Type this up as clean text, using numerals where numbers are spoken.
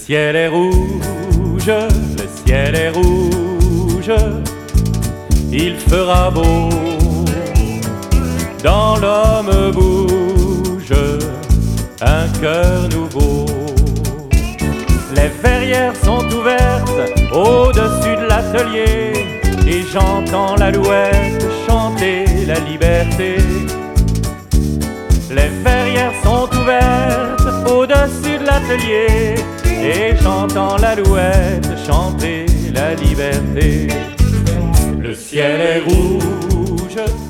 ciel est rouge, le ciel est rouge, il fera beau. Dans l'homme bouge un cœur nouveau. Les verrières sont ouvertes au-dessus de l'atelier et j'entends l'alouette chanter la liberté. Les verrières sont ouvertes au-dessus de l'atelier et j'entends l'alouette chanter la liberté. Le ciel est rouge,